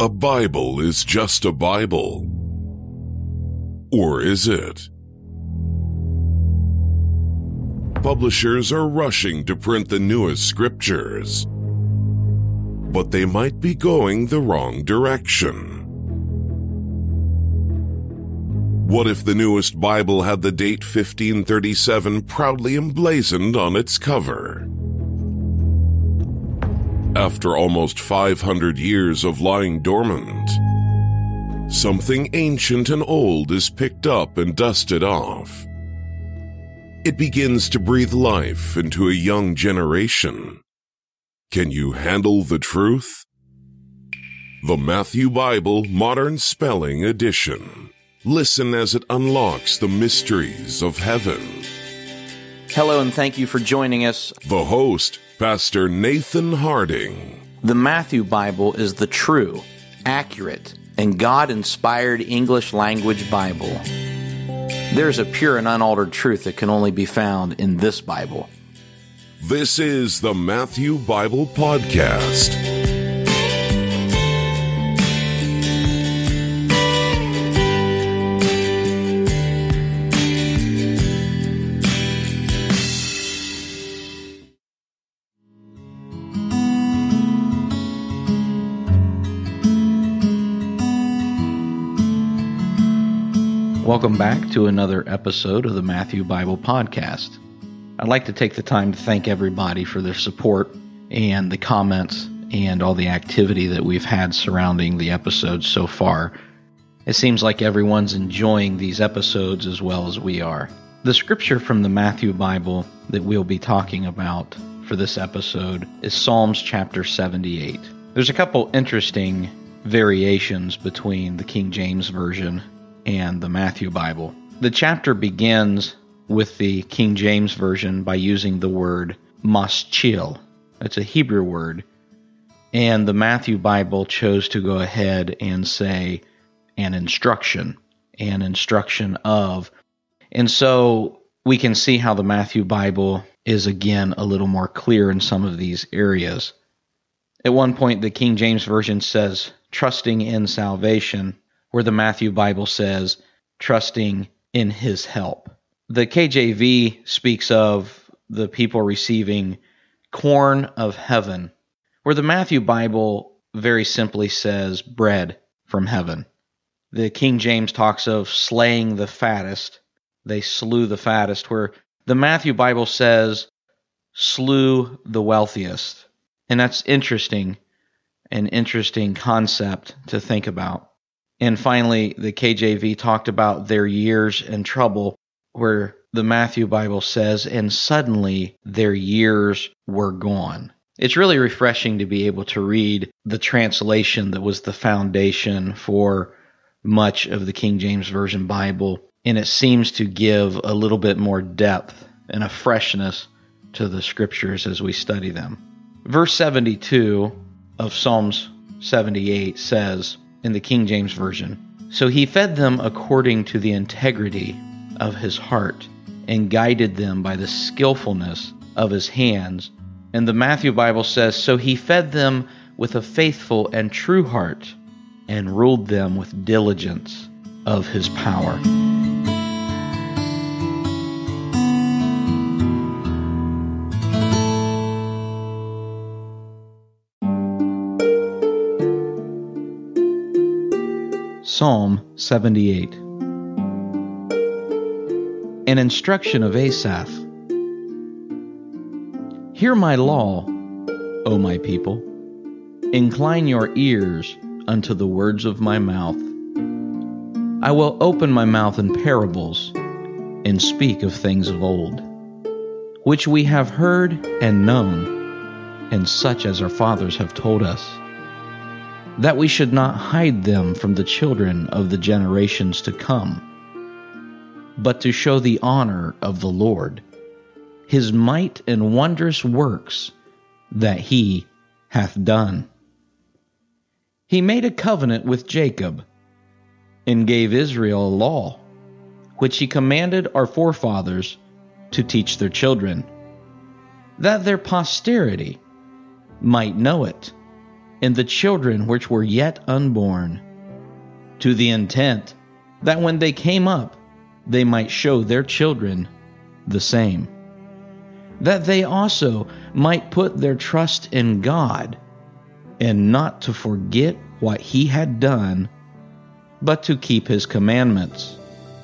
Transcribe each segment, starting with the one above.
A Bible is just a Bible. Or is it? Publishers are rushing to print the newest scriptures, but they might be going the wrong direction. What if the newest Bible had the date 1537 proudly emblazoned on its cover? After almost 500 years of lying dormant, something ancient and old is picked up and dusted off. It begins to breathe life into a young generation. Can you handle the truth? The Matthew Bible Modern Spelling Edition. Listen as it unlocks the mysteries of heaven. Hello, and thank you for joining us. The host, Pastor Nathan Harding. The Matthew Bible is the true, accurate, and God-inspired English language Bible. There's a pure and unaltered truth that can only be found in this Bible. This is the Matthew Bible Podcast. Welcome back to another episode of the Matthew Bible Podcast. I'd like to take the time to thank everybody for their support and the comments and all the activity that we've had surrounding the episodes so far. It seems like everyone's enjoying these episodes as well as we are. The scripture from the Matthew Bible that we'll be talking about for this episode is Psalms chapter 78. There's a couple interesting variations between the King James Version and the Matthew Bible. The chapter begins with the King James Version by using the word maschil. It's a Hebrew word. And the Matthew Bible chose to go ahead and say an instruction of. And so we can see how the Matthew Bible is again a little more clear in some of these areas. At one point, the King James Version says, trusting in salvation, where the Matthew Bible says, trusting in his help. The KJV speaks of the people receiving corn of heaven, where the Matthew Bible very simply says bread from heaven. The King James talks of slaying the fattest. They slew the fattest, where the Matthew Bible says slew the wealthiest. And that's interesting, an interesting concept to think about. And finally, the KJV talked about their years in trouble, where the Matthew Bible says, and suddenly their years were gone. It's really refreshing to be able to read the translation that was the foundation for much of the King James Version Bible, and it seems to give a little bit more depth and a freshness to the scriptures as we study them. Verse 72 of Psalms 78 says, in the King James Version, so he fed them according to the integrity of his heart and guided them by the skillfulness of his hands. And the Matthew Bible says, so he fed them with a faithful and true heart and ruled them with diligence of his power. Psalm 78. An instruction of Asaph. Hear my law, O my people. Incline your ears unto the words of my mouth. I will open my mouth in parables and speak of things of old, which we have heard and known, and such as our fathers have told us, that we should not hide them from the children of the generations to come, but to show the honor of the Lord, his might and wondrous works that he hath done. He made a covenant with Jacob, and gave Israel a law, which he commanded our forefathers to teach their children, that their posterity might know it, and the children which were yet unborn, to the intent that when they came up, they might show their children the same, that they also might put their trust in God, and not to forget what he had done, but to keep his commandments,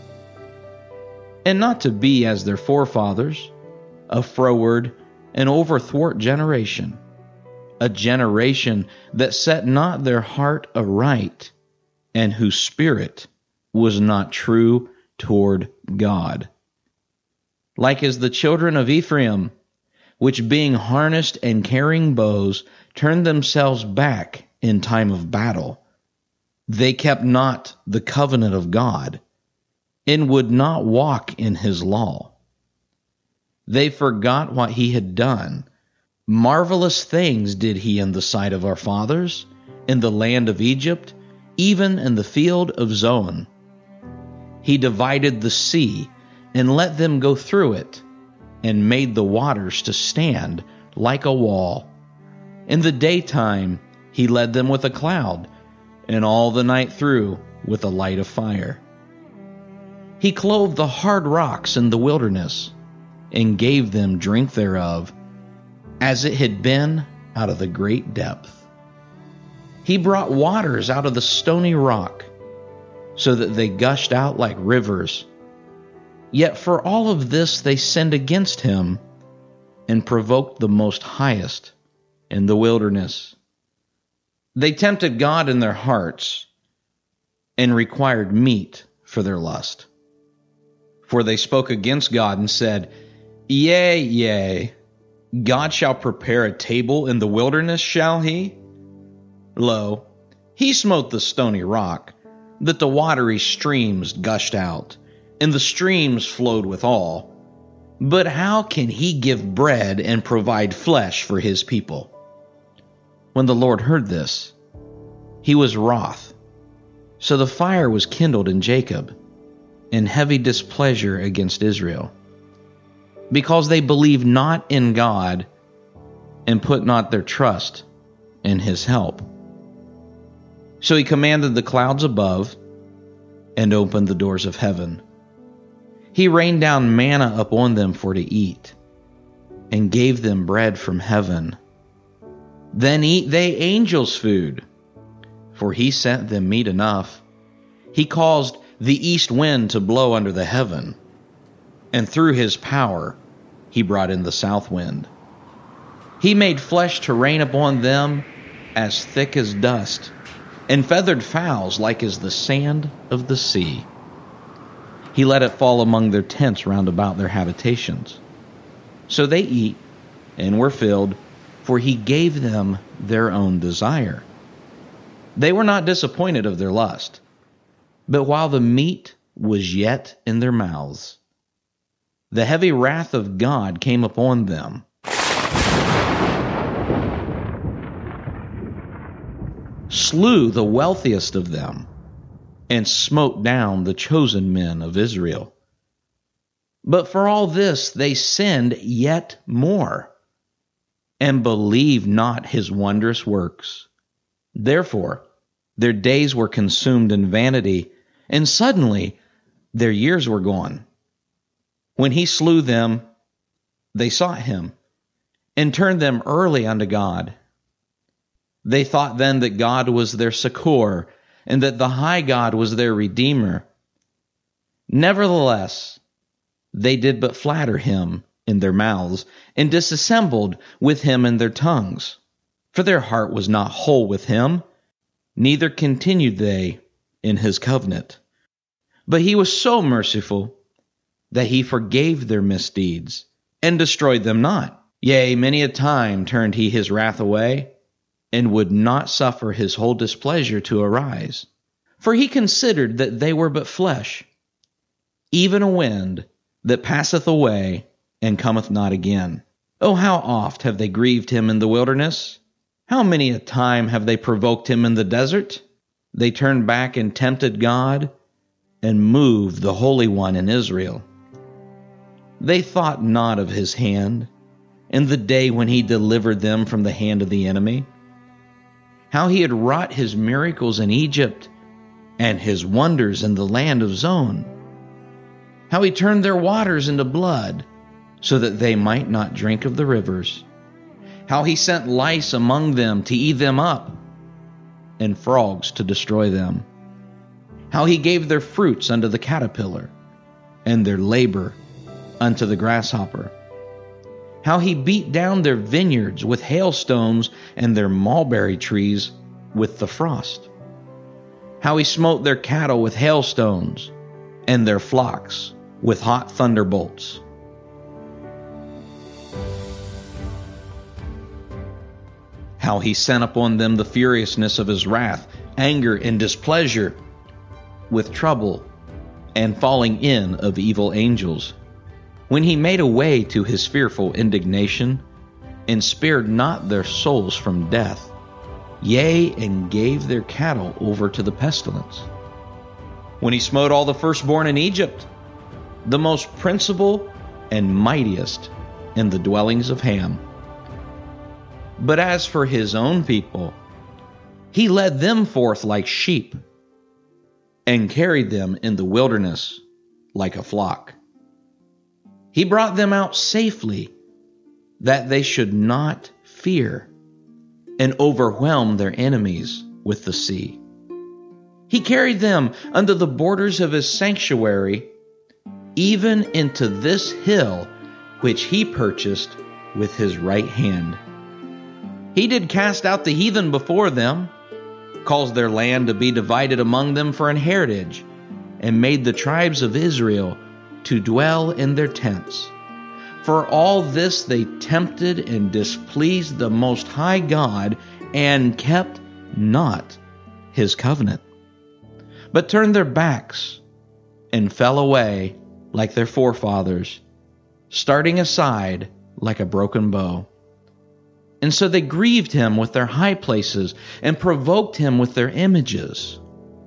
and not to be as their forefathers, a froward and overthwart generation, a generation that set not their heart aright, and whose spirit was not true toward God. Like as the children of Ephraim, which being harnessed and carrying bows, turned themselves back in time of battle. They kept not the covenant of God, and would not walk in his law. They forgot what he had done. Marvelous things did he in the sight of our fathers, in the land of Egypt, even in the field of Zoan. He divided the sea, and let them go through it, and made the waters to stand like a wall. In the daytime he led them with a cloud, and all the night through with a light of fire. He clove the hard rocks in the wilderness, and gave them drink thereof, as it had been out of the great depth. He brought waters out of the stony rock, so that they gushed out like rivers. Yet for all of this they sinned against him, and provoked the Most Highest in the wilderness. They tempted God in their hearts, and required meat for their lust. For they spoke against God and said, Yea, yea, God shall prepare a table in the wilderness, shall he? Lo, he smote the stony rock, that the watery streams gushed out, and the streams flowed withal. But how can he give bread and provide flesh for his people? When the Lord heard this, he was wroth. So the fire was kindled in Jacob, and heavy displeasure against Israel, because they believed not in God, and put not their trust in his help. So he commanded the clouds above, and opened the doors of heaven. He rained down manna upon them for to eat, and gave them bread from heaven. Then eat they angels' food, for he sent them meat enough. He caused the east wind to blow under the heaven, and through his power he brought in the south wind. He made flesh to rain upon them as thick as dust, and feathered fowls like as the sand of the sea. He let it fall among their tents round about their habitations. So they eat and were filled, for he gave them their own desire. They were not disappointed of their lust, but while the meat was yet in their mouths, the heavy wrath of God came upon them. Slew the wealthiest of them, and smote down the chosen men of Israel. But for all this they sinned yet more, and believed not his wondrous works. Therefore their days were consumed in vanity, and suddenly their years were gone. When he slew them, they sought him, and turned them early unto God. They thought then that God was their succor, and that the high God was their Redeemer. Nevertheless, they did but flatter him in their mouths, and dissembled with him in their tongues. For their heart was not whole with him, neither continued they in his covenant. But he was so merciful that he forgave their misdeeds, and destroyed them not. Yea, many a time turned he his wrath away, and would not suffer his whole displeasure to arise. For he considered that they were but flesh, even a wind that passeth away and cometh not again. Oh, how oft have they grieved him in the wilderness? How many a time have they provoked him in the desert? They turned back and tempted God, and moved the Holy One in Israel. They thought not of his hand, in the day when he delivered them from the hand of the enemy. how he had wrought his miracles in Egypt and his wonders in the land of Zon, how he turned their waters into blood so that they might not drink of the rivers, how he sent lice among them to eat them up and frogs to destroy them, how he gave their fruits unto the caterpillar and their labor unto the grasshopper, how he beat down their vineyards with hailstones and their mulberry trees with the frost, how he smote their cattle with hailstones and their flocks with hot thunderbolts. How he sent upon them the furiousness of his wrath, anger and displeasure, with trouble and falling in of evil angels, when he made a way to his fearful indignation, and spared not their souls from death, yea, and gave their cattle over to the pestilence. When he smote all the firstborn in Egypt, the most principal and mightiest in the dwellings of Ham. But as for his own people, he led them forth like sheep, and carried them in the wilderness like a flock. He brought them out safely, that they should not fear, and overwhelm their enemies with the sea. He carried them unto the borders of his sanctuary, even into this hill which he purchased with his right hand. He did cast out the heathen before them, caused their land to be divided among them for an heritage, and made the tribes of Israel to dwell in their tents. For all this they tempted and displeased the Most High God, and kept not his covenant, but turned their backs and fell away like their forefathers, starting aside like a broken bow. And so they grieved him with their high places and provoked him with their images.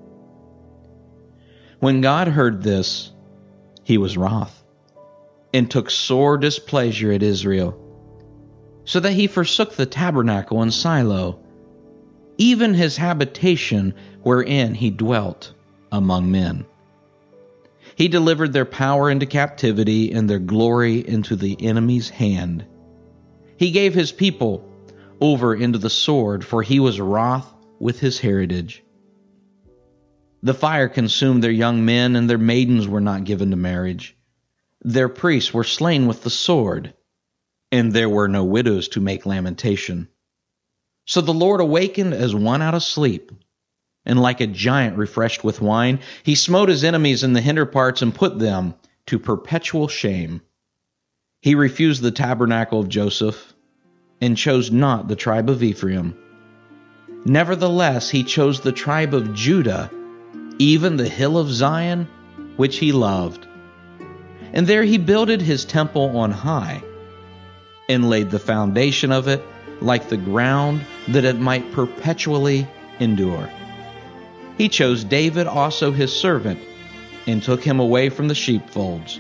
When God heard this, he was wroth, and took sore displeasure at Israel, so that he forsook the tabernacle in Shiloh, even his habitation wherein he dwelt among men. He delivered their power into captivity, and their glory into the enemy's hand. He gave his people over into the sword, for he was wroth with his heritage. The fire consumed their young men, and their maidens were not given to marriage. Their priests were slain with the sword, and there were no widows to make lamentation. So the Lord awakened as one out of sleep, and like a giant refreshed with wine, he smote his enemies in the hinder parts and put them to perpetual shame. He refused the tabernacle of Joseph, and chose not the tribe of Ephraim. Nevertheless, he chose the tribe of Judah, even the hill of Zion, which he loved. And there he builded his temple on high, and laid the foundation of it like the ground, that it might perpetually endure. He chose David also his servant, and took him away from the sheepfolds.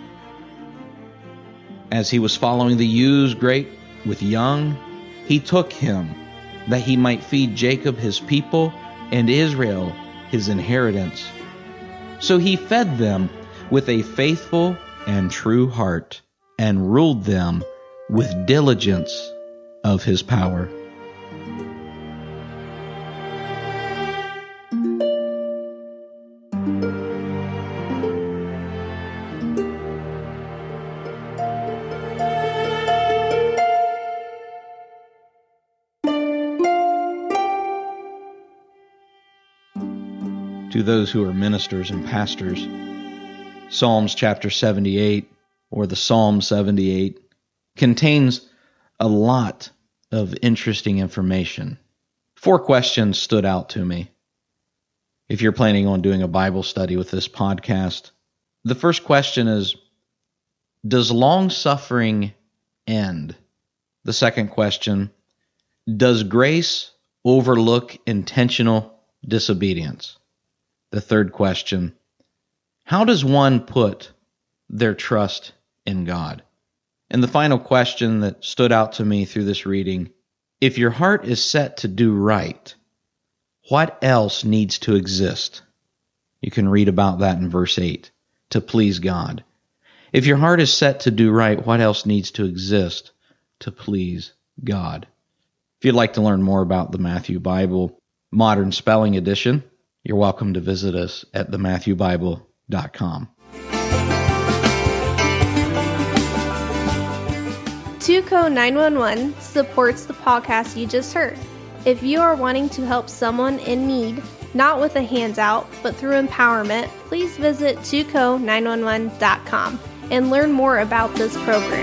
As he was following the ewes great with young, he took him, that he might feed Jacob his people, and Israel his inheritance. So he fed them with a faithful and true heart, and ruled them with diligence of his power. To those who are ministers and pastors, Psalms chapter 78, or the Psalm 78, contains a lot of interesting information. 4 questions stood out to me. If you're planning on doing a Bible study with this podcast, the first question is, does long-suffering end? The second question, does grace overlook intentional disobedience? The third question, how does one put their trust in God? And the final question that stood out to me through this reading, If your heart is set to do right, what else needs to exist? You can read about that in verse 8, to please God. If your heart is set to do right, what else needs to exist to please God? If you'd like to learn more about the Matthew Bible Modern Spelling Edition, you're welcome to visit us at thematthewbible.com. Tuco 911 supports the podcast you just heard. If you are wanting to help someone in need, not with a handout, but through empowerment, please visit tuco911.com and learn more about this program.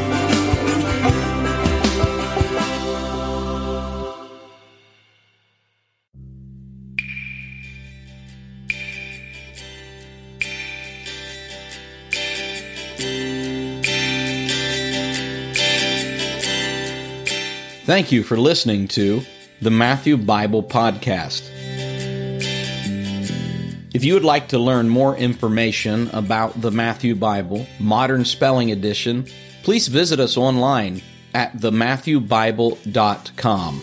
Thank you for listening to the Matthew Bible Podcast. If you would like to learn more information about the Matthew Bible Modern Spelling Edition, please visit us online at thematthewbible.com.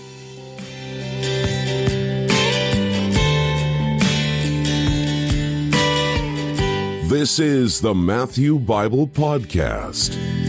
This is the Matthew Bible Podcast.